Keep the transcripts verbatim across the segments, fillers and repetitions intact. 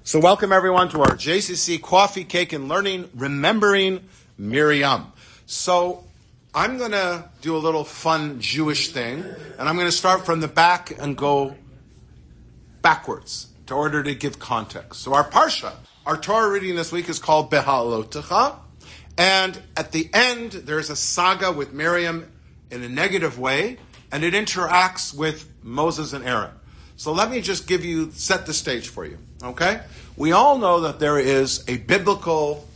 So welcome everyone to our J C C Coffee, Cake, and Learning, Remembering Miriam. So I'm going to do a little fun Jewish thing, and I'm going to start from the back and go backwards in order to give context. So our Parsha, our Torah reading this week is called Beha'alotecha, and at the end there's a saga with Miriam in a negative way, and it interacts with Moses and Aaron. So let me just give you, set the stage for you, okay? We all know that there is a biblical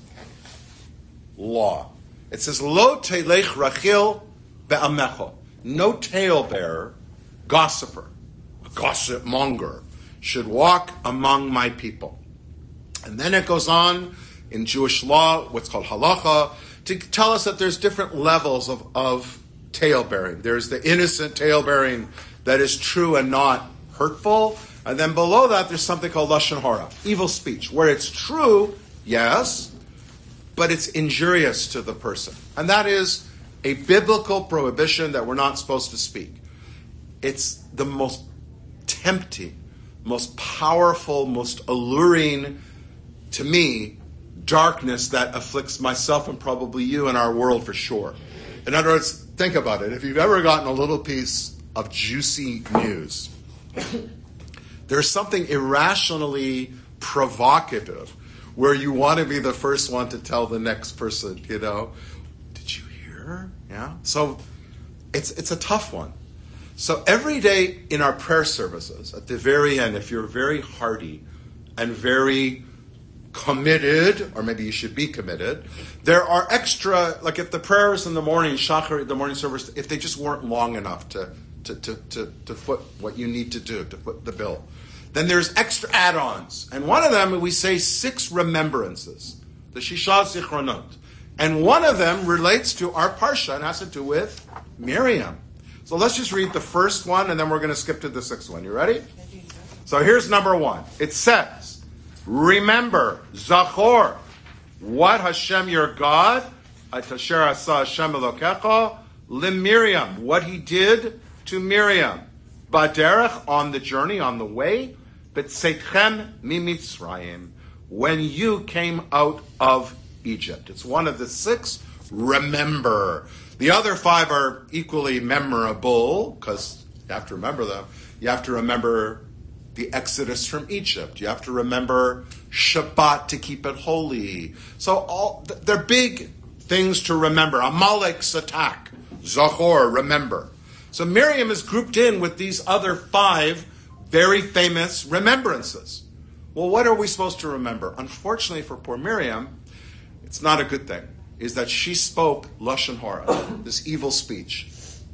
law. It says, Lo telech Rachel be'amecho. No talebearer, gossiper, a gossip monger, should walk among my people. And then it goes on in Jewish law, what's called halacha, to tell us that there's different levels of, of talebearing. There's the innocent talebearing that is true and not hurtful, and then below that there's something called lashon hara, evil speech, where it's true, yes, but it's injurious to the person. And that is a biblical prohibition that we're not supposed to speak. It's the most tempting, most powerful, most alluring, to me, darkness that afflicts myself and probably you in our world for sure. In other words, think about it. If you've ever gotten a little piece of juicy news, there's something irrationally provocative where you want to be the first one to tell the next person, you know, did you hear? Yeah. So it's it's a tough one. So every day in our prayer services, at the very end, if you're very hearty and very committed, or maybe you should be committed, there are extra, like if the prayers in the morning, Shachar, the morning service, if they just weren't long enough to To, to, to, to foot what you need to do, to foot the bill. Then there's extra add-ons. And one of them, we say six remembrances, the Shisha Zichronot. And one of them relates to our Parsha and has to do with Miriam. So let's just read the first one, and then we're going to skip to the sixth one. You ready? So here's number one. It says, remember, Zachor, what Hashem your God, Atasher Asa Hashem Elokecha, LeMiriam, what he did to Miriam, Baderech, on the journey, on the way, B'tseitchem mimitzrayim, when you came out of Egypt. It's one of the six. Remember. The other five are equally memorable, because you have to remember them. You have to remember the Exodus from Egypt. You have to remember Shabbat to keep it holy. So all they're big things to remember. Amalek's attack, Zachor, remember. So Miriam is grouped in with these other five very famous remembrances. Well, what are we supposed to remember? Unfortunately for poor Miriam, it's not a good thing, is that she spoke lashon hara, this evil speech,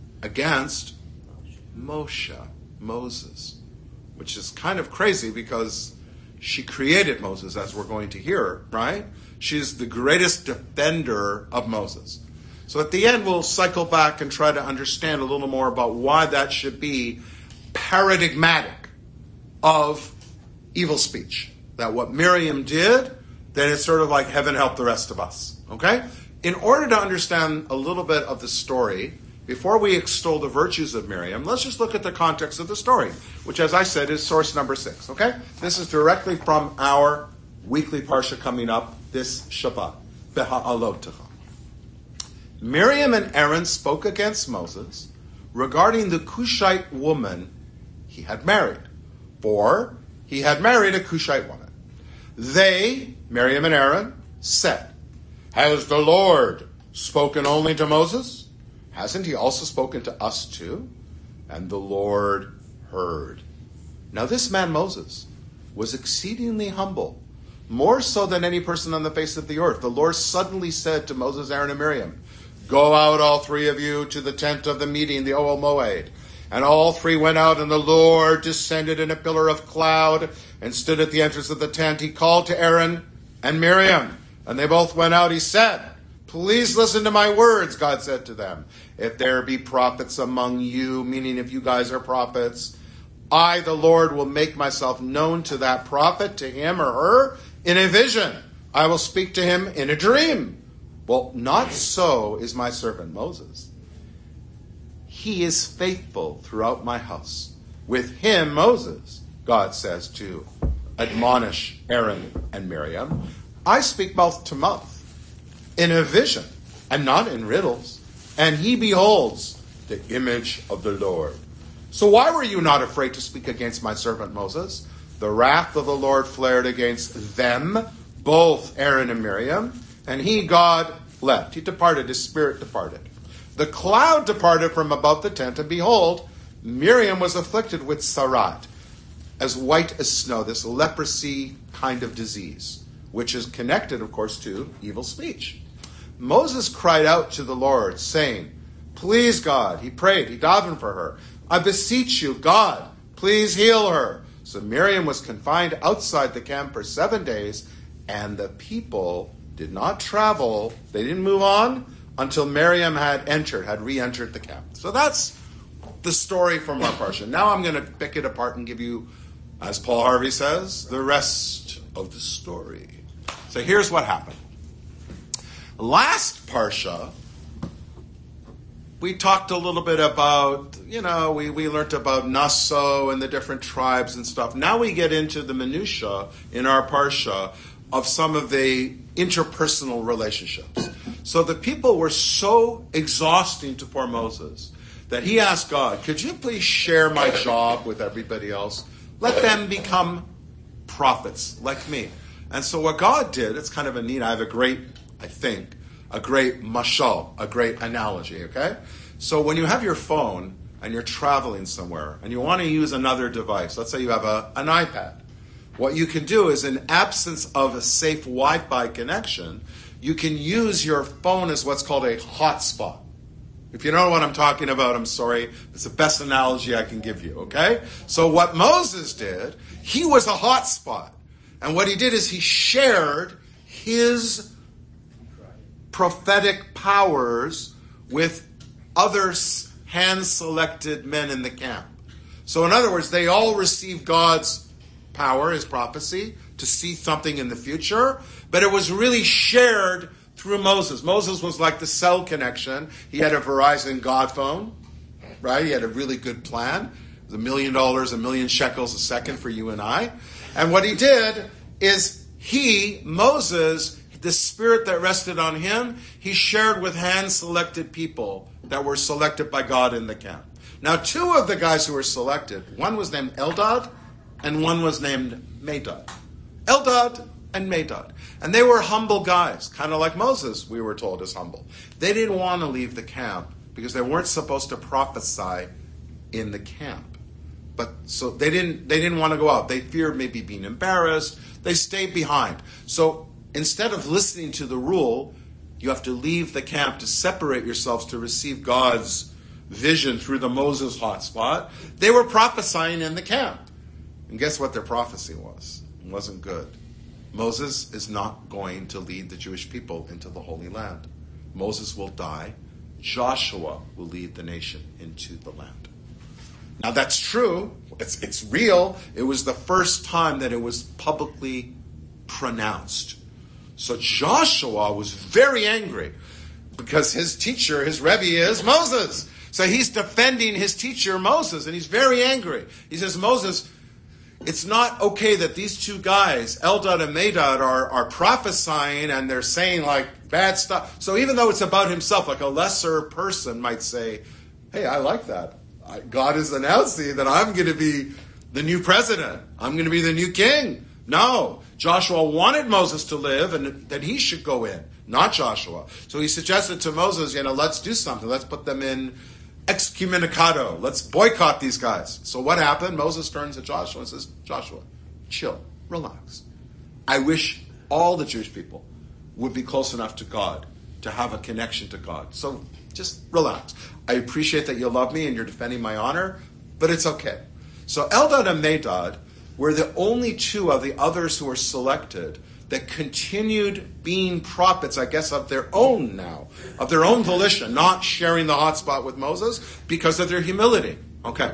against Moshe, Moses, which is kind of crazy because she created Moses, as we're going to hear, right? She's the greatest defender of Moses. So at the end, we'll cycle back and try to understand a little more about why that should be paradigmatic of evil speech. That what Miriam did, then it's sort of like heaven help the rest of us. Okay? In order to understand a little bit of the story, before we extol the virtues of Miriam, let's just look at the context of the story, which, as I said, is source number six. Okay? This is directly from our weekly Parsha coming up this Shabbat, Beha'alotecha. Miriam and Aaron spoke against Moses regarding the Cushite woman he had married, for he had married a Cushite woman. They, Miriam and Aaron, said, has the Lord spoken only to Moses? Hasn't he also spoken to us too? And the Lord heard. Now this man Moses was exceedingly humble, more so than any person on the face of the earth. The Lord suddenly said to Moses, Aaron, and Miriam, go out, all three of you, to the tent of the meeting, the Ohel Moed. And all three went out, and the Lord descended in a pillar of cloud and stood at the entrance of the tent. He called to Aaron and Miriam, and they both went out. He said, please listen to my words, God said to them. If there be prophets among you, meaning if you guys are prophets, I, the Lord, will make myself known to that prophet, to him or her, in a vision. I will speak to him in a dream. Well, not so is my servant Moses. He is faithful throughout my house. With him, Moses, God says to admonish Aaron and Miriam, I speak mouth to mouth, in a vision, and not in riddles. And he beholds the image of the Lord. So why were you not afraid to speak against my servant Moses? The wrath of the Lord flared against them, both Aaron and Miriam, and he, God, left. He departed, his spirit departed. The cloud departed from above the tent, and behold, Miriam was afflicted with sarat, as white as snow, this leprosy kind of disease, which is connected, of course, to evil speech. Moses cried out to the Lord, saying, please, God, he prayed, he davened for her. I beseech you, God, please heal her. So Miriam was confined outside the camp for seven days, and the people did not travel, they didn't move on, until Miriam had entered, had re-entered the camp. So that's the story from our parsha. Now I'm going to pick it apart and give you, as Paul Harvey says, the rest of the story. So here's what happened. Last parsha, we talked a little bit about, you know, we, we learned about Naso and the different tribes and stuff. Now we get into the minutia in our parsha of some of the interpersonal relationships. So the people were so exhausting to poor Moses that he asked God, could you please share my job with everybody else? Let them become prophets like me. And so what God did, it's kind of a neat, I have a great, I think, a great mashal, a great analogy, okay? So when you have your phone and you're traveling somewhere and you want to use another device, let's say you have a, an iPad, what you can do is, in absence of a safe Wi-Fi connection, you can use your phone as what's called a hotspot. If you know what I'm talking about, I'm sorry. It's the best analogy I can give you, okay? So what Moses did, he was a hotspot. And what he did is he shared his prophetic powers with other hand-selected men in the camp. So in other words, they all received God's power, his prophecy, to see something in the future, but it was really shared through Moses. Moses was like the cell connection. He had a Verizon God phone, right? He had a really good plan. It was a million dollars, a million shekels a second for you and I. And what he did is he, Moses, the spirit that rested on him, he shared with hand-selected people that were selected by God in the camp. Now, two of the guys who were selected, one was named Eldad and one was named Medad. Eldad and Medad. And they were humble guys, kind of like Moses, we were told, is humble. They didn't want to leave the camp because they weren't supposed to prophesy in the camp. But so they didn't they didn't want to go out. They feared maybe being embarrassed. They stayed behind. So instead of listening to the rule, you have to leave the camp to separate yourselves to receive God's vision through the Moses hotspot. They were prophesying in the camp. And guess what their prophecy was? It wasn't good. Moses is not going to lead the Jewish people into the Holy Land. Moses will die. Joshua will lead the nation into the land. Now that's true. It's, it's real. It was the first time that it was publicly pronounced. So Joshua was very angry because his teacher, his Rebbe, is Moses. So he's defending his teacher, Moses, and he's very angry. He says, Moses, it's not okay that these two guys, Eldad and Medad, are, are prophesying and they're saying like bad stuff. So even though it's about himself, like a lesser person might say, hey, I like that. I, God is announcing that I'm going to be the new president. I'm going to be the new king. No, Joshua wanted Moses to live and that he should go in, not Joshua. So he suggested to Moses, you know, let's do something. Let's put them in excommunicado. Let's boycott these guys. So what happened? Moses turns to Joshua and says, Joshua, chill, relax. I wish all the Jewish people would be close enough to God to have a connection to God. So just relax. I appreciate that you love me and you're defending my honor, but it's okay. So Eldad and Medad were the only two of the others who were selected that continued being prophets, I guess, of their own now, of their own volition, not sharing the hotspot with Moses because of their humility. Okay,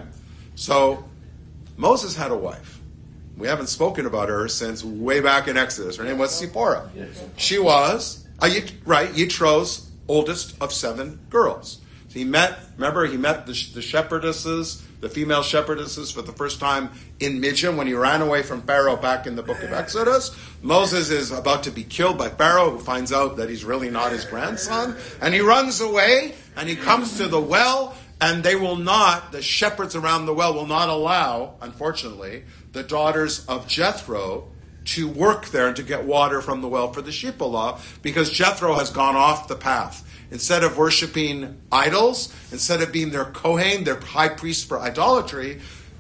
so Moses had a wife. We haven't spoken about her since way back in Exodus. Her name was Zipporah. She was, uh, right, Yitro's oldest of seven girls. He met, remember, he met the, the shepherdesses, the female shepherdesses for the first time in Midian when he ran away from Pharaoh back in the book of Exodus. Moses is about to be killed by Pharaoh, who finds out that he's really not his grandson. And he runs away, and he comes to the well, and they will not, the shepherds around the well will not allow, unfortunately, the daughters of Jethro to work there and to get water from the well for the Shephelah, because Jethro has gone off the path. Instead of worshiping idols, instead of being their Kohen, their high priest for idolatry,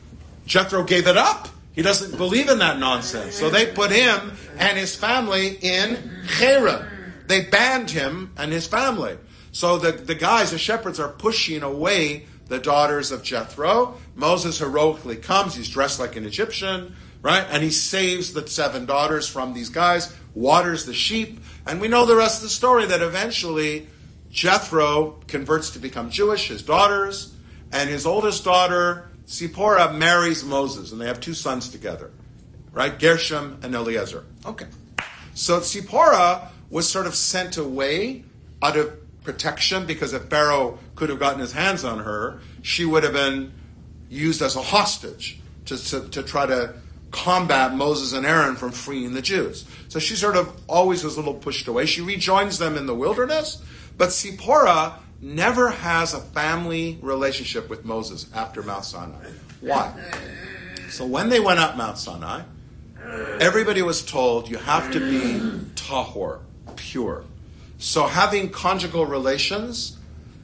Jethro gave it up. He doesn't believe in that nonsense. So they put him and his family in Cherem. They banned him and his family. So the, the guys, the shepherds, are pushing away the daughters of Jethro. Moses heroically comes. He's dressed like an Egyptian, right? And he saves the seven daughters from these guys, waters the sheep. And we know the rest of the story, that eventually Jethro converts to become Jewish, his daughters, and his oldest daughter, Zipporah, marries Moses, and they have two sons together, right? Gershom and Eliezer. Okay. So Zipporah was sort of sent away out of protection, because if Pharaoh could have gotten his hands on her, she would have been used as a hostage to, to, to try to combat Moses and Aaron from freeing the Jews. So she sort of always was a little pushed away. She rejoins them in the wilderness, but Zipporah never has a family relationship with Moses after Mount Sinai. Why? So when they went up Mount Sinai, everybody was told you have to be tahor, pure. So having conjugal relations,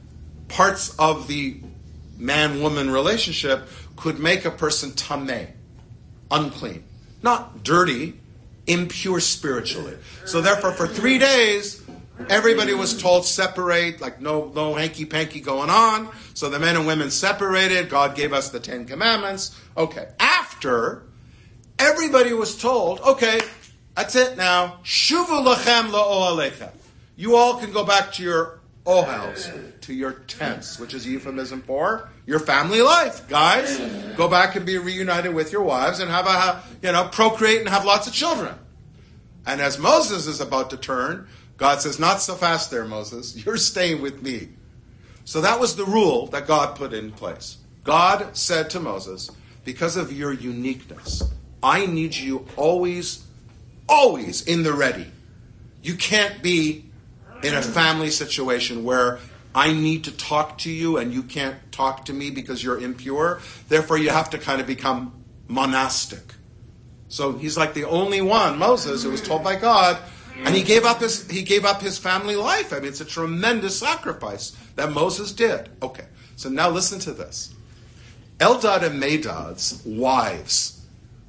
parts of the man-woman relationship, could make a person tameh, unclean. Not dirty, impure spiritually. So therefore, for three days, everybody was told separate, like no no hanky-panky going on. So the men and women separated. God gave us the Ten Commandments. Okay. After, everybody was told, okay, that's it now. Shuvu lachem la'ohalechem. You all can go back to your ohels, to your tents, which is a euphemism for your family life. Guys, go back and be reunited with your wives and have a, you know, procreate and have lots of children. And as Moses is about to turn, God says, not so fast there, Moses. You're staying with me. So that was the rule that God put in place. God said to Moses, because of your uniqueness, I need you always, always in the ready. You can't be in a family situation where I need to talk to you and you can't talk to me because you're impure. Therefore, you have to kind of become monastic. So he's like the only one, Moses, who was told by God, and he gave up his he gave up his family life. I mean, it's a tremendous sacrifice that Moses did. Okay, so now listen to this. Eldad and Medad's wives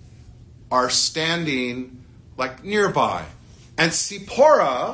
are standing like nearby, and Zipporah,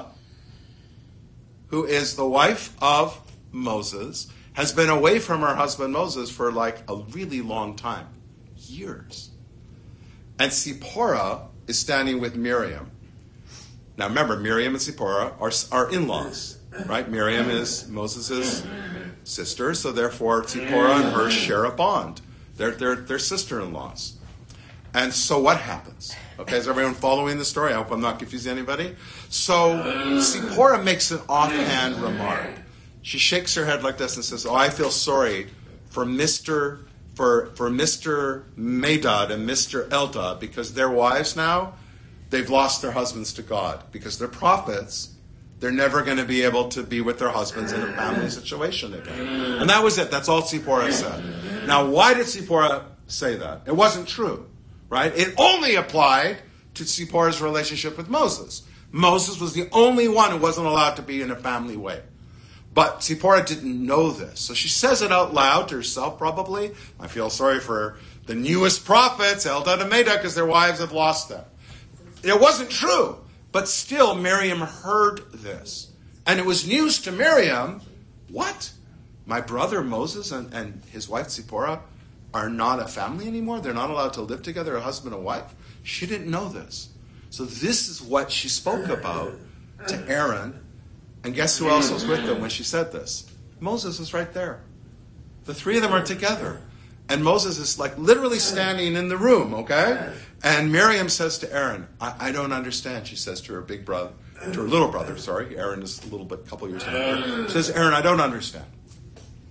who is the wife of Moses, has been away from her husband Moses for like a really long time, years. And Zipporah is standing with Miriam. Now remember, Miriam and Zipporah are, are in-laws, right? Miriam is Moses' sister, so therefore Zipporah and her share a bond. They're, they're, they're sister-in-laws. And so what happens? Okay, is everyone following the story? I hope I'm not confusing anybody. So Zipporah makes an offhand remark. She shakes her head like this and says, oh, I feel sorry for Mister for for Mister Medad and Mister Eldad, because their wives now, they've lost their husbands to God. Because they're prophets, they're never going to be able to be with their husbands in a family situation again. And that was it. That's all Zipporah said. Now, why did Zipporah say that? It wasn't true. Right? It only applied to Zipporah's relationship with Moses. Moses was the only one who wasn't allowed to be in a family way. But Zipporah didn't know this. So she says it out loud to herself, probably. I feel sorry for the newest prophets, Eldad and Medad, because their wives have lost them. It wasn't true. But still, Miriam heard this. And it was news to Miriam. What? My brother Moses and, and his wife Zipporah are not a family anymore? They're not allowed to live together, a husband and wife? She didn't know this. So this is what she spoke about to Aaron. And guess who else was with them when she said this? Moses is right there. The three of them are together. And Moses is like literally standing in the room, okay? And Miriam says to Aaron, I, I don't understand, she says to her big brother, to her little brother, sorry. Aaron is a little bit, couple years younger. She says, Aaron, I don't understand.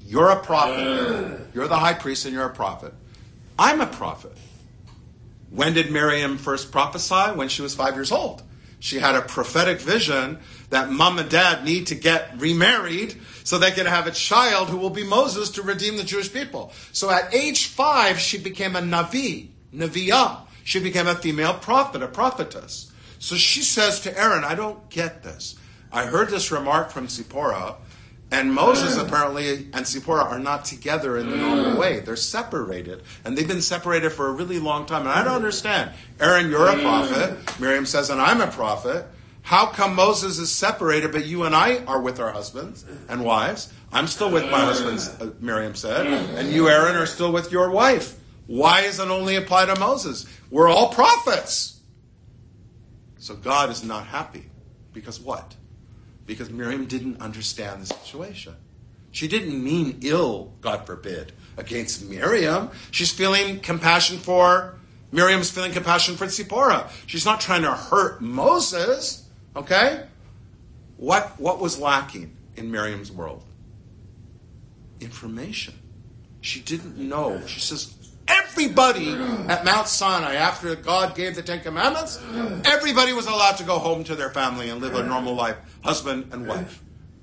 You're a prophet. You're the high priest and you're a prophet. I'm a prophet. When did Miriam first prophesy? When she was five years old. She had a prophetic vision that mom and dad need to get remarried so they can have a child who will be Moses to redeem the Jewish people. So at age five, she became a Navi, Neviah. She became a female prophet, a prophetess. So she says to Aaron, I don't get this. I heard this remark from Zipporah, and Moses apparently and Zipporah are not together in the normal way. They're separated, and they've been separated for a really long time. And I don't understand. Aaron, you're a prophet. Miriam says, and I'm a prophet. How come Moses is separated, but you and I are with our husbands and wives? I'm still with my husbands, uh, Miriam said, and you, Aaron, are still with your wife. Why is it only applied to Moses? We're all prophets. So God is not happy. Because what? Because Miriam didn't understand the situation. She didn't mean ill, God forbid, against Miriam. She's feeling compassion for, Miriam's feeling compassion for Zipporah. She's not trying to hurt Moses, okay? What, what was lacking in Miriam's world? Information. She didn't know. She says, everybody at Mount Sinai, after God gave the Ten Commandments, everybody was allowed to go home to their family and live a normal life, husband and wife.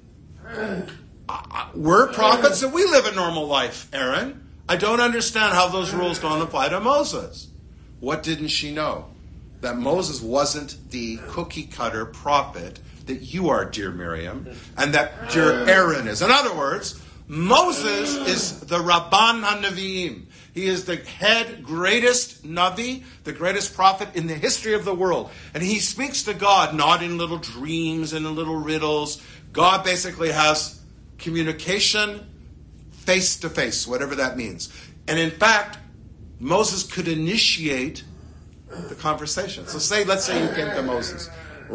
Uh, we're prophets and we live a normal life, Aaron. I don't understand how those rules don't apply to Moses. What didn't she know? That Moses wasn't the cookie-cutter prophet that you are, dear Miriam, and that dear Aaron is. In other words, Moses is the Rabban HaNevi'im. He is the head greatest Navi, the greatest prophet in the history of the world. And he speaks to God not in little dreams and in little riddles. God basically has communication face to face, whatever that means. And in fact, Moses could initiate the conversation. So say, let's say you came to Moses.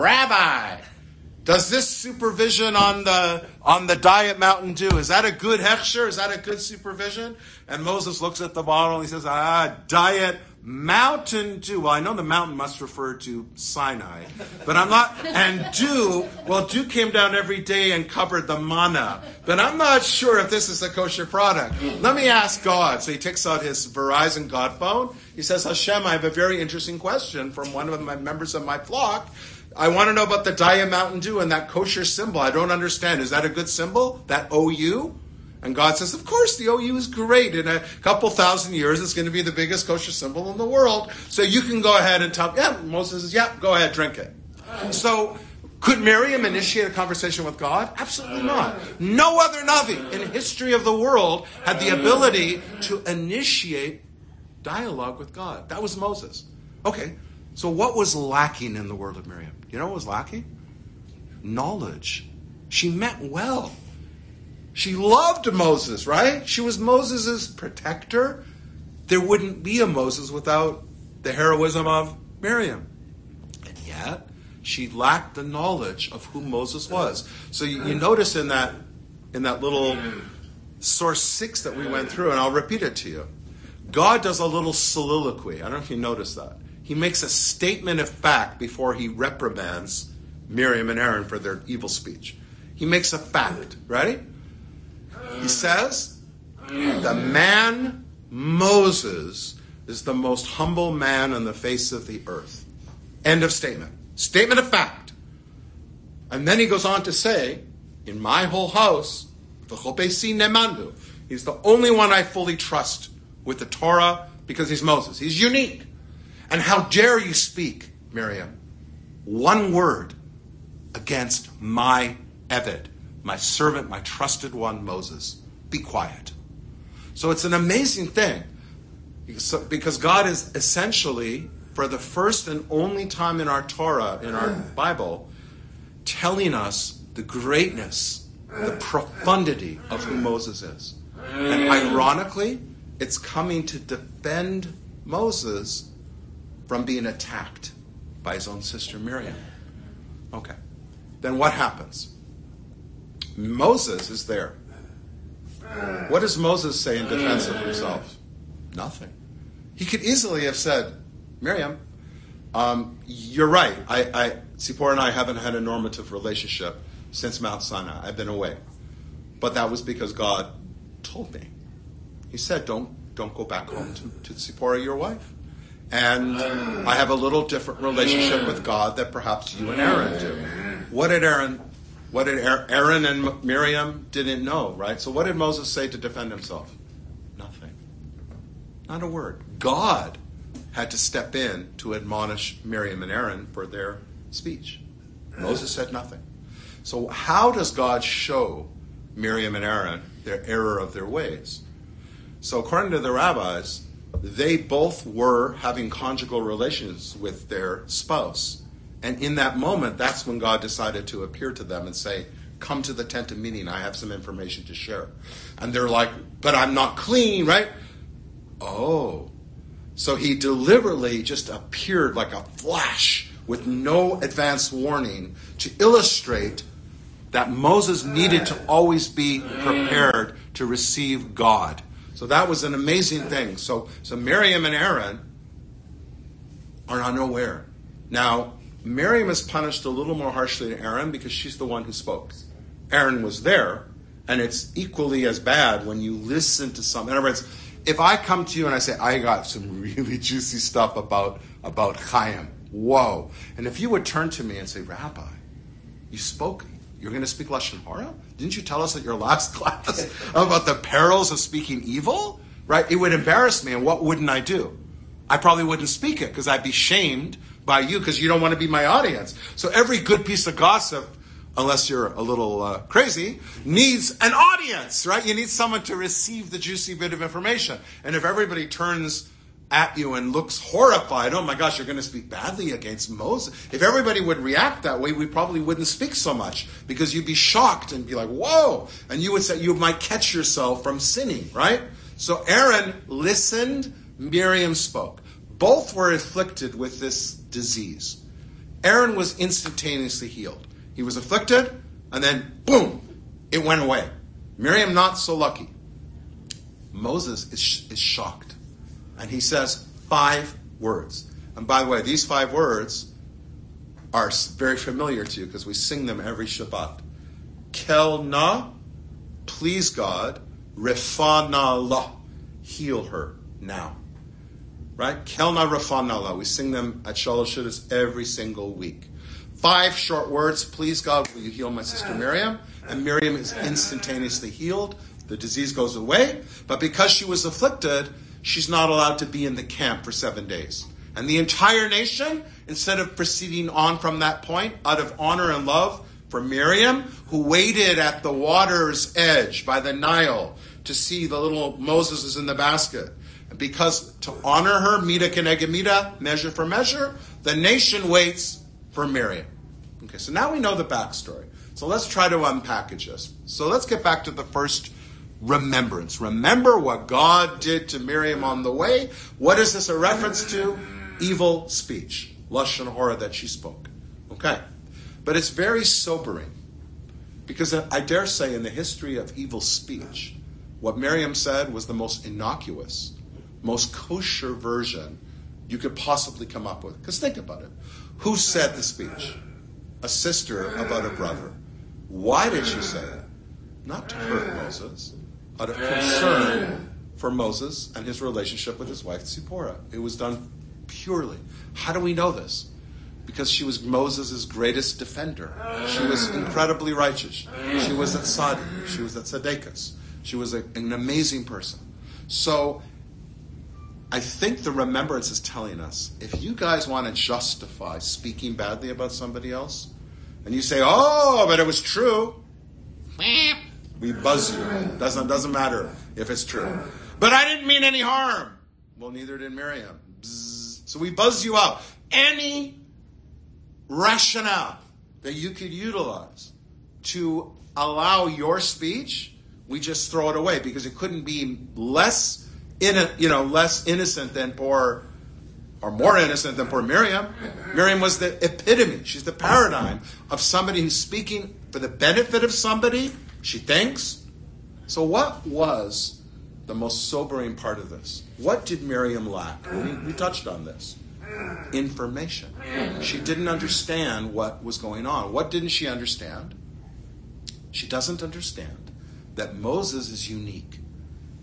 Rabbi, does this supervision on the on the Diet Mountain Dew, is that a good hechsher? Is that a good supervision? And Moses looks at the bottle and he says, ah, Diet Mountain Dew. Well, I know the mountain must refer to Sinai, but I'm not, and dew, well, dew came down every day and covered the manna, but I'm not sure if this is a kosher product. Let me ask God. So he takes out his Verizon God phone. He says, Hashem, I have a very interesting question from one of my members of my flock. I want to know about the Diet Mountain Dew and that kosher symbol. I don't understand. Is that a good symbol? That O U? And God says, of course, the O U is great. In a couple thousand years, it's going to be the biggest kosher symbol in the world. So you can go ahead and tell, yeah, Moses says, yeah, go ahead, drink it. So could Miriam initiate a conversation with God? Absolutely not. No other Navi in the history of the world had the ability to initiate dialogue with God. That was Moses. Okay, so what was lacking in the world of Miriam? You know what was lacking? Knowledge. She meant well. She loved Moses, right? She was Moses' protector. There wouldn't be a Moses without the heroism of Miriam. And yet, she lacked the knowledge of who Moses was. So you, you notice in that in that little source six that we went through, and I'll repeat it to you. God does a little soliloquy. I don't know if you noticed that. He makes a statement of fact before he reprimands Miriam and Aaron for their evil speech. He makes a fact. Ready? He says, the man Moses is the most humble man on the face of the earth. End of statement. Statement of fact. And then he goes on to say, in my whole house, he's the only one I fully trust with the Torah because he's Moses. He's unique. And how dare you speak, Miriam, one word against my Eved, my servant, my trusted one, Moses. Be quiet. So it's an amazing thing. Because God is essentially, for the first and only time in our Torah, in our Bible, telling us the greatness, the profundity of who Moses is. And ironically, it's coming to defend Moses from being attacked by his own sister Miriam. Okay. Then what happens? Moses is there. What does Moses say in defense of himself? Nothing. He could easily have said, Miriam, um, you're right. I, I, Zipporah and I haven't had a normative relationship since Mount Sinai. I've been away. But that was because God told me. He said, don't, don't go back home to, to Zipporah, your wife. And I have a little different relationship with God that perhaps you and Aaron do. What did Aaron, what did Aaron and Miriam didn't know, right? So what did Moses say to defend himself? Nothing. Not a word. God had to step in to admonish Miriam and Aaron for their speech. Moses said nothing. So how does God show Miriam and Aaron their error of their ways? So according to the rabbis, they both were having conjugal relations with their spouse. And in that moment, that's when God decided to appear to them and say, come to the tent of meeting, I have some information to share. And they're like, but I'm not clean, right? Oh. So he deliberately just appeared like a flash with no advance warning to illustrate that Moses needed to always be prepared to receive God. So that was an amazing thing. So, so Miriam and Aaron are unaware. Now, Miriam is punished a little more harshly than Aaron because she's the one who spoke. Aaron was there, and it's equally as bad when you listen to some. In other words, if I come to you and I say, I got some really juicy stuff about, about Chaim, whoa. And if you would turn to me and say, Rabbi, you spoke, you're going to speak Lashon Hara? Didn't you tell us at your last class about the perils of speaking evil? Right? It would embarrass me, and what wouldn't I do? I probably wouldn't speak it because I'd be shamed by you because you don't want to be my audience. So every good piece of gossip, unless you're a little uh, crazy, needs an audience, right? You need someone to receive the juicy bit of information. And if everybody turns at you and looks horrified, oh my gosh, you're going to speak badly against Moses. If everybody would react that way, we probably wouldn't speak so much because you'd be shocked and be like, whoa. And you would say, you might catch yourself from sinning, right? So Aaron listened, Miriam spoke. Both were afflicted with this disease. Aaron was instantaneously healed. He was afflicted, and then, boom, it went away. Miriam, not so lucky. Moses is, sh- is shocked. And he says five words. And by the way, these five words are very familiar to you because we sing them every Shabbat. Kel na, please God, refana la, heal her now. Right? Kel na refana la. We sing them at Shalosh Shuddas every single week. Five short words. Please God, will you heal my sister Miriam? And Miriam is instantaneously healed. The disease goes away. But because she was afflicted, she's not allowed to be in the camp for seven days. And the entire nation, instead of proceeding on from that point, out of honor and love for Miriam, who waited at the water's edge by the Nile to see the little Moses is in the basket. Because to honor her, mida keneged mida, measure for measure, the nation waits for Miriam. Okay, so now we know the backstory. So let's try to unpackage this. So let's get back to the first remembrance. Remember what God did to Miriam on the way. What is this a reference to? Evil speech. Lashon Hara that she spoke. Okay. But it's very sobering. Because I dare say in the history of evil speech, what Miriam said was the most innocuous, most kosher version you could possibly come up with. Because think about it. Who said the speech? A sister about a brother. Why did she say it? Not to hurt Moses, out of concern for Moses and his relationship with his wife Zipporah. It was done purely. How do we know this? Because she was Moses' greatest defender. She was incredibly righteous. She was at Sadi. She was at Tzedekos. She was a, an amazing person. So I think the remembrance is telling us, if you guys want to justify speaking badly about somebody else, and you say, oh, but it was true, we buzz you. Doesn't, doesn't matter if it's true. But I didn't mean any harm. Well, neither did Miriam. Bzz. So we buzz you out. Any rationale that you could utilize to allow your speech, we just throw it away because it couldn't be less In you know, less innocent than poor, or more innocent than poor Miriam. Miriam was the epitome. She's the paradigm of somebody who's speaking for the benefit of somebody, she thinks. So what was the most sobering part of this? What did Miriam lack? We, we touched on this. Information. She didn't understand what was going on. What didn't she understand? She doesn't understand that Moses is unique.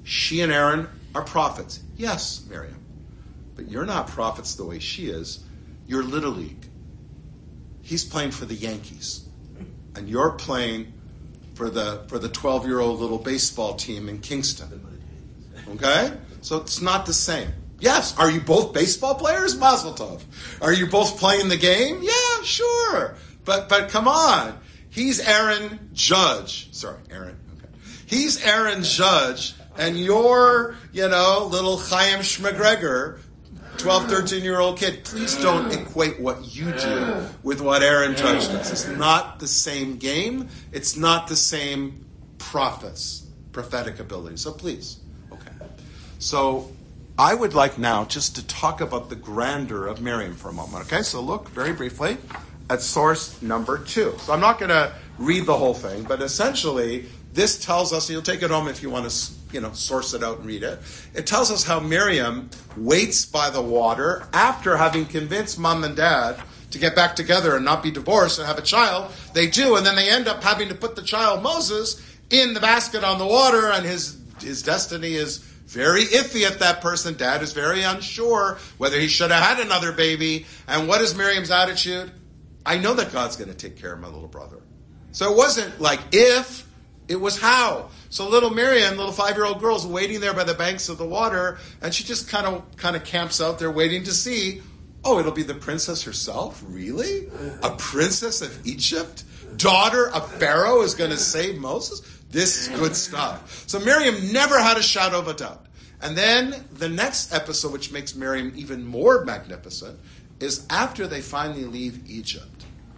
She and Aaron are prophets. Yes, Miriam. But you're not prophets the way she is. You're Little League. He's playing for the Yankees. And you're playing for the for the twelve-year-old little baseball team in Kingston. Okay? So it's not the same. Yes, are you both baseball players? Mazel tov. Are you both playing the game? Yeah, sure. But but come on. He's Aaron Judge. Sorry, Aaron. Okay. He's Aaron Judge, and you're, you know, little Chaim Schmegregor, twelve, thirteen-year-old kid. Please don't equate what you do with what Aaron Judge does. It's not the same game. It's not the same prophets, prophetic ability. So please. Okay. So I would like now just to talk about the grandeur of Miriam for a moment. Okay, so look very briefly at source number two. So I'm not going to read the whole thing, but essentially this tells us, you'll take it home if you want to, you know, source it out and read it. It tells us how Miriam waits by the water after having convinced mom and dad to get back together and not be divorced and have a child. They do, and then they end up having to put the child Moses in the basket on the water, and his his destiny is very iffy at that person. Dad is very unsure whether he should have had another baby. And what is Miriam's attitude? I know that God's going to take care of my little brother. So it wasn't like if, it was how. So little Miriam, little five-year-old girl, is waiting there by the banks of the water, and she just kind of kind of camps out there waiting to see, oh, it'll be the princess herself? Really? A princess of Egypt? Daughter of Pharaoh is going to save Moses? This is good stuff. So Miriam never had a shadow of a doubt. And then the next episode, which makes Miriam even more magnificent, is after they finally leave Egypt.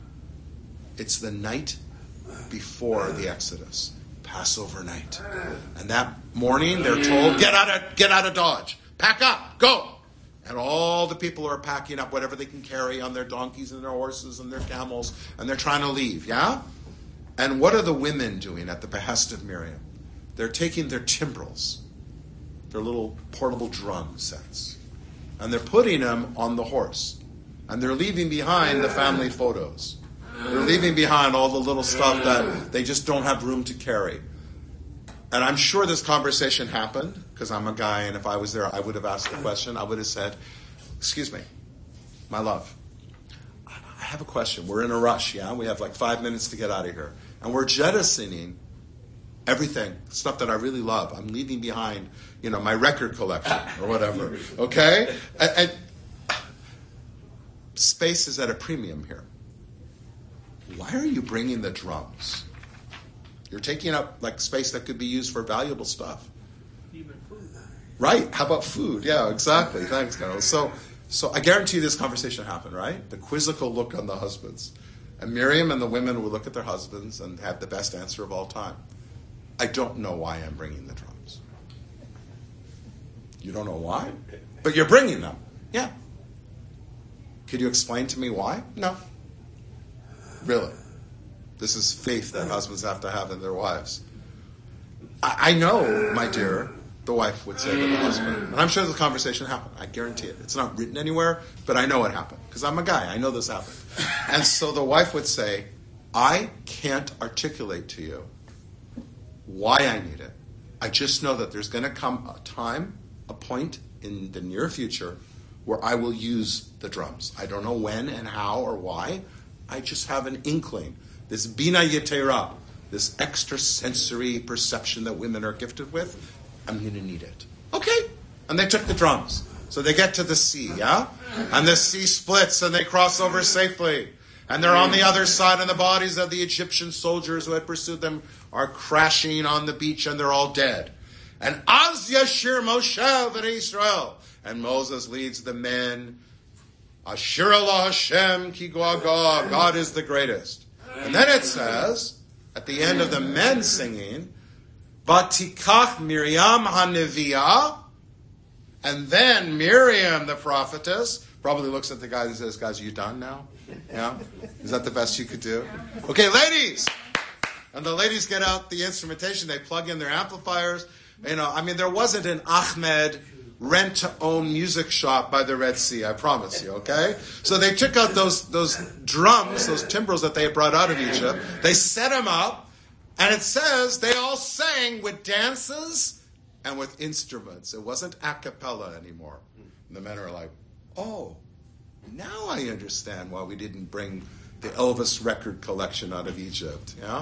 It's the night before the Exodus, Passover night. And that morning they're told, get out of get out of Dodge, pack up, go. And all the people are packing up whatever they can carry on their donkeys and their horses and their camels, and they're trying to leave, yeah? And what are the women doing at the behest of Miriam? They're taking their timbrels, their little portable drum sets, and they're putting them on the horse. And they're leaving behind the family photos. They're leaving behind all the little stuff that they just don't have room to carry. And I'm sure this conversation happened, because I'm a guy, and if I was there, I would have asked the question. I would have said, excuse me, my love, I have a question. We're in a rush, yeah? We have like five minutes to get out of here. And we're jettisoning everything, stuff that I really love. I'm leaving behind, you know, my record collection or whatever, okay? And, and space is at a premium here. Why are you bringing the drums? You're taking up like space that could be used for valuable stuff. Even food. Right. How about food? Yeah, exactly. Thanks, Carol. So, so I guarantee you this conversation happened, right? The quizzical look on the husbands. And Miriam and the women would look at their husbands and have the best answer of all time. I don't know why I'm bringing the drums. You don't know why? But you're bringing them. Yeah. Could you explain to me why? No. Really. This is faith that husbands have to have in their wives. I, I know, my dear, the wife would say to the husband, and I'm sure the conversation happened. I guarantee it. It's not written anywhere, but I know it happened. Because I'm a guy. I know this happened. And so the wife would say, I can't articulate to you why I need it. I just know that there's going to come a time, a point in the near future where I will use the drums. I don't know when and how or why. I just have an inkling. This bina yetera, this extrasensory perception that women are gifted with, I'm going to need it. Okay. And they took the drums. So they get to the sea, yeah? And the sea splits and they cross over safely. And they're on the other side, and the bodies of the Egyptian soldiers who had pursued them are crashing on the beach, and they're all dead. And Az Yashir Moshe v'nei Israel. And Moses leads the men. Ashir Allah Hashem ki go'agah. God is the greatest. And then it says, at the end of the men singing, Batikach Miriam HaNeviah. And then Miriam, the prophetess, probably looks at the guy and says, guys, are you done now? Yeah? Is that the best you could do? Okay, ladies! And the ladies get out the instrumentation. They plug in their amplifiers. You know, I mean, there wasn't an Ahmed rent-to-own music shop by the Red Sea, I promise you, okay? So they took out those those drums, those timbrels that they had brought out of Egypt. They set them up, and it says they all sang with dances and with instruments. It wasn't a cappella anymore. And the men are like, oh, now I understand why we didn't bring the Elvis record collection out of Egypt. Yeah?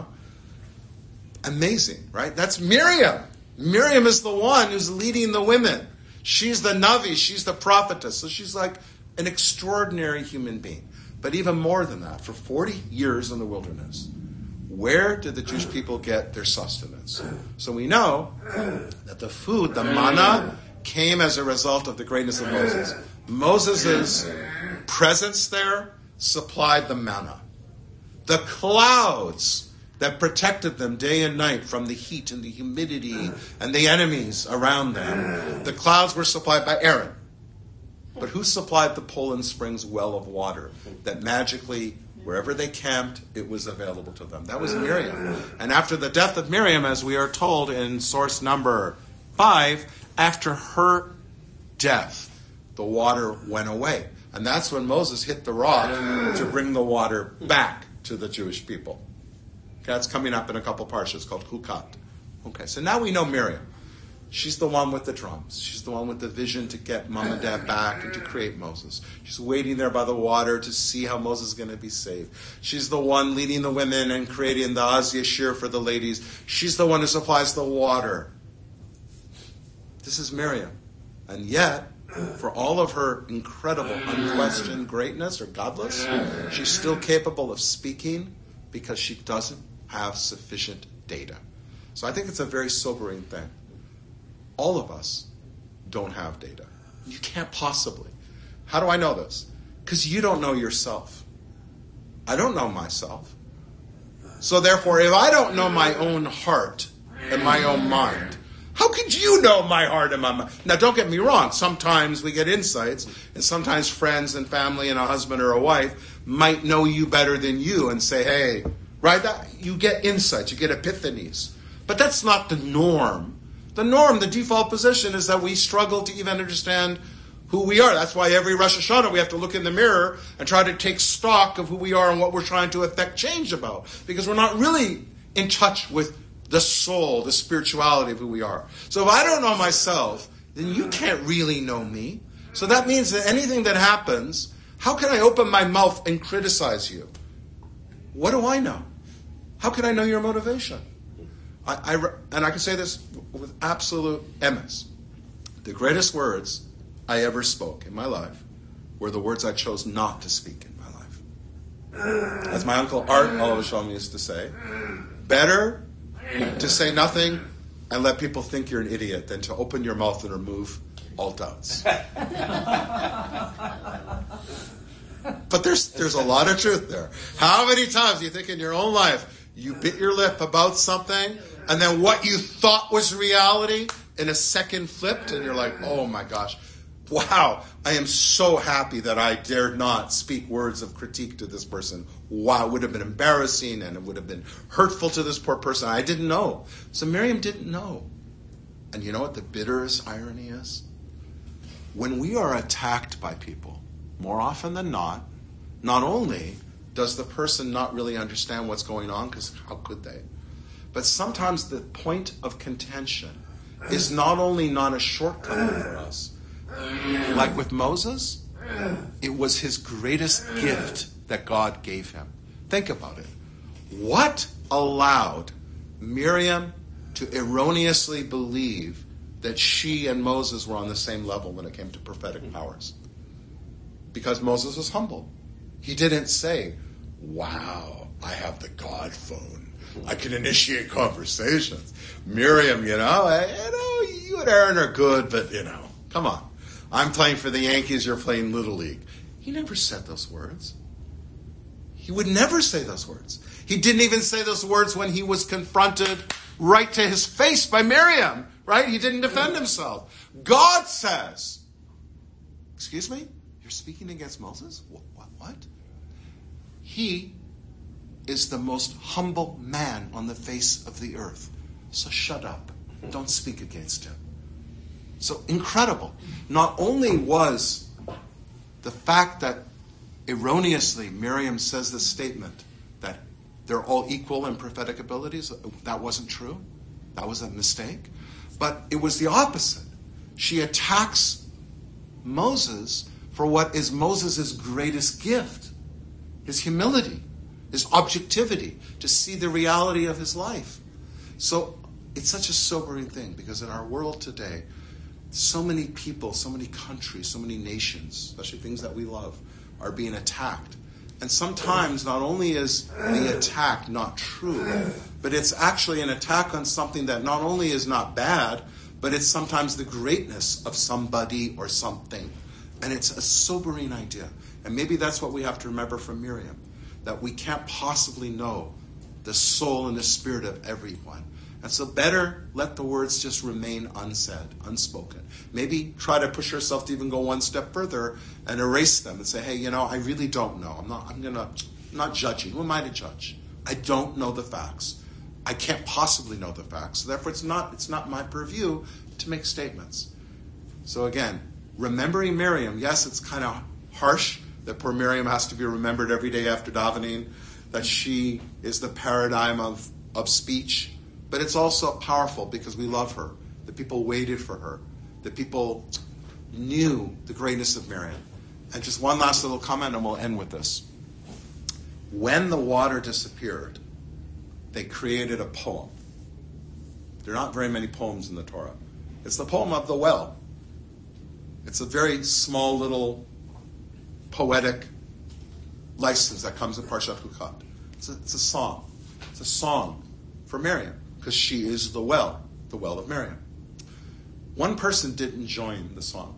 Amazing, right? That's Miriam. Miriam is the one who's leading the women. She's the Navi. She's the prophetess. So she's like an extraordinary human being. But even more than that, for forty years in the wilderness, where did the Jewish people get their sustenance? So we know that the food, the manna, came as a result of the greatness of Moses. Moses' presence there supplied the manna. The clouds that protected them day and night from the heat and the humidity and the enemies around them. The clouds were supplied by Aaron. But who supplied the Poland Springs well of water that magically, wherever they camped, it was available to them? That was Miriam. And after the death of Miriam, as we are told in source number five, after her death, the water went away. And that's when Moses hit the rock to bring the water back to the Jewish people. Okay, that's coming up in a couple parshas. It's called Hukat. Okay, so now we know Miriam. She's the one with the drums. She's the one with the vision to get mom and dad back and to create Moses. She's waiting there by the water to see how Moses is going to be saved. She's the one leading the women and creating the Az Yashir for the ladies. She's the one who supplies the water. This is Miriam. And yet, for all of her incredible, unquestioned greatness or godless, she's still capable of speaking because she doesn't have sufficient data. So I think it's a very sobering thing. All of us don't have data. You can't possibly. How do I know this? Because you don't know yourself. I don't know myself. So therefore, if I don't know my own heart and my own mind, how could you know my heart and my mind? Now, don't get me wrong. Sometimes we get insights, and sometimes friends and family and a husband or a wife might know you better than you and say, hey, right? That, you get insights, you get epiphanies. But that's not the norm. The norm, the default position, is that we struggle to even understand who we are. That's why every Rosh Hashanah we have to look in the mirror and try to take stock of who we are and what we're trying to affect change about. Because we're not really in touch with the soul, the spirituality of who we are. So if I don't know myself, then you can't really know me. So that means that anything that happens, how can I open my mouth and criticize you? What do I know? How can I know your motivation? I, I, and I can say this with absolute emes. The greatest words I ever spoke in my life were the words I chose not to speak in my life. As my uncle Art Olav Shalom used to say, better to say nothing and let people think you're an idiot than to open your mouth and remove all doubts. But there's there's a lot of truth there. How many times do you think in your own life you bit your lip about something and then what you thought was reality in a second flipped and you're like, oh my gosh, wow, I am so happy that I dared not speak words of critique to this person. Wow, it would have been embarrassing and it would have been hurtful to this poor person. I didn't know. So Miriam didn't know. And you know what the bitterest irony is? When we are attacked by people, more often than not, not only does the person not really understand what's going on, because how could they? But sometimes the point of contention is not only not a shortcoming for us. Like with Moses, it was his greatest gift that God gave him. Think about it. What allowed Miriam to erroneously believe that she and Moses were on the same level when it came to prophetic powers? Because Moses was humble. He didn't say, wow, I have the God phone. I can initiate conversations. Miriam, you know, I, you know, you and Aaron are good, but, you know, come on. I'm playing for the Yankees, you're playing Little League. He never said those words. He would never say those words. He didn't even say those words when he was confronted right to his face by Miriam, right? He didn't defend himself. God says, excuse me, you're speaking against Moses? What? What? what? He is the most humble man on the face of the earth. So shut up. Don't speak against him. So incredible. Not only was the fact that erroneously Miriam says this statement that they're all equal in prophetic abilities, that wasn't true. That was a mistake. But it was the opposite. She attacks Moses for what is Moses' greatest gift, his humility, his objectivity, to see the reality of his life. So it's such a sobering thing, because in our world today, so many people, so many countries, so many nations, especially things that we love, are being attacked. And sometimes not only is the attack not true, but it's actually an attack on something that not only is not bad, but it's sometimes the greatness of somebody or something. And it's a sobering idea. And maybe that's what we have to remember from Miriam, that we can't possibly know the soul and the spirit of everyone. And so better let the words just remain unsaid, unspoken. Maybe try to push yourself to even go one step further and erase them and say, hey, you know, I really don't know. I'm not, I'm gonna, I'm not judging. Who am I to judge? I don't know the facts. I can't possibly know the facts. So therefore, it's not, it's not my purview to make statements. So again, remembering Miriam, yes, it's kind of harsh that poor Miriam has to be remembered every day after davening, that she is the paradigm of, of speech. But it's also powerful because we love her. The people waited for her. The people knew the greatness of Miriam. And just one last little comment, and we'll end with this. When the water disappeared, they created a poem. There are not very many poems in the Torah. It's the poem of the well. It's a very small little poetic license that comes in Parshat Hukat. It's a, it's a song. It's a song for Miriam, because she is the well, the well of Miriam. One person didn't join the song.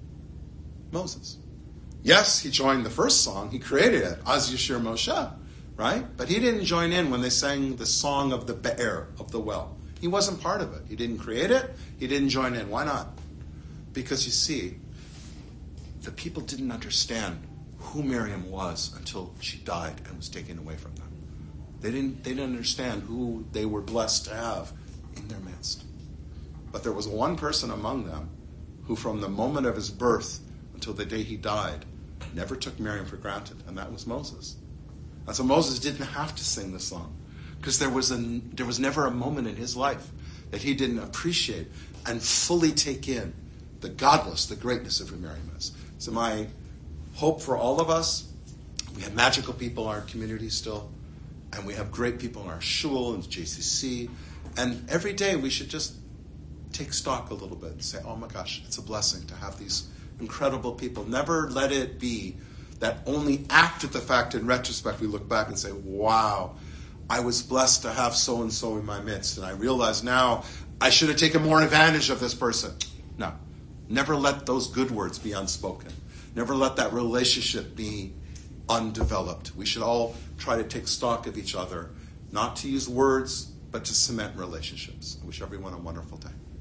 Moses. Yes, he joined the first song. He created it, Az Yashir Moshe, right? But he didn't join in when they sang the song of the Be'er, of the well. He wasn't part of it. He didn't create it. He didn't join in. Why not? Because you see, the people didn't understand who Miriam was until she died and was taken away from them. They didn't, they didn't understand who they were blessed to have in their midst. But there was one person among them who, from the moment of his birth until the day he died, never took Miriam for granted, and that was Moses. And so Moses didn't have to sing the song, because there was a, there was never a moment in his life that he didn't appreciate and fully take in the godless, the greatness of who Miriam is. So my hope for all of us, we have magical people in our community still, and we have great people in our shul and J C C, and every day we should just take stock a little bit and say, oh my gosh, it's a blessing to have these incredible people. Never let it be that only after the fact, in retrospect, we look back and say, wow, I was blessed to have so-and-so in my midst, and I realize now I should have taken more advantage of this person. No. Never let those good words be unspoken. Never let that relationship be undeveloped. We should all try to take stock of each other, not to use words, but to cement relationships. I wish everyone a wonderful day.